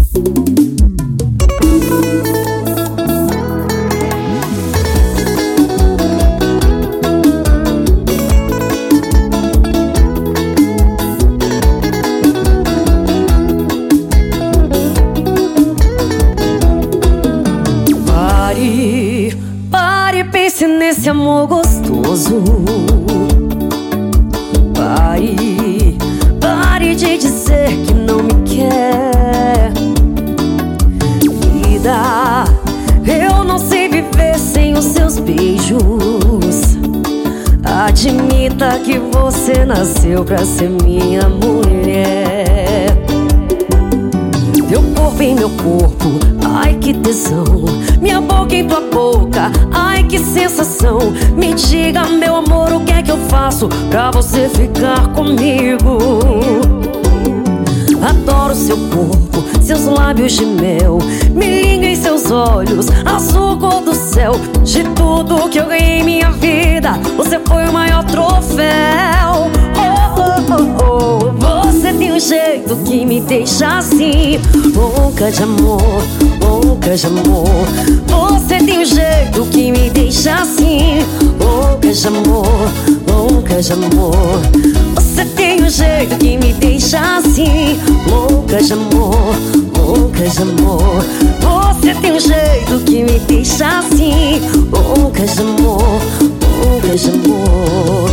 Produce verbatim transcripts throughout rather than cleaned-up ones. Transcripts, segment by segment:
Pare, pare, pense nesse amor gostoso. Pare, pare de dizer que não me quer. Vida, eu não sei viver sem os seus beijos. Admita que você nasceu pra ser minha mulher. Teu corpo em meu corpo, ai que tesão. Minha boca em tua boca, ai que sensação. Me diga, meu amor, o que é que eu faço pra você ficar comigo? Adoro seu corpo, seus lábios de mel, me liga em seus olhos, azul cor do céu. De tudo que eu ganhei em minha vida, você foi o maior troféu. Oh, oh, oh, oh. Você tem um jeito que me deixa assim, louca de amor, louca de amor. Você tem um jeito que me deixa assim, louca de amor, louca de amor. Você tem um jeito que me deixa assim, louca de amor, louca de amor. Você tem um jeito que me deixa assim, louca de amor, louca de amor.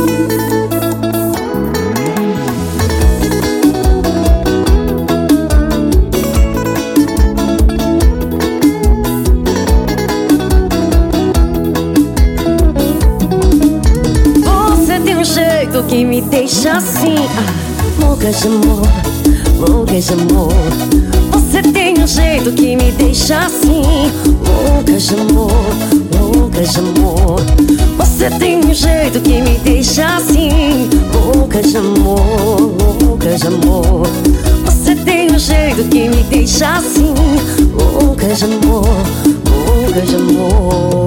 Que me deixa assim, ah, louca de amor, louca de amor. Você tem um jeito que me deixa assim, louca de amor, louca de amor. Você tem um jeito que me deixa assim, louca de amor, louca de amor. Você tem um jeito que me deixa assim, louca de amor, louca de amor.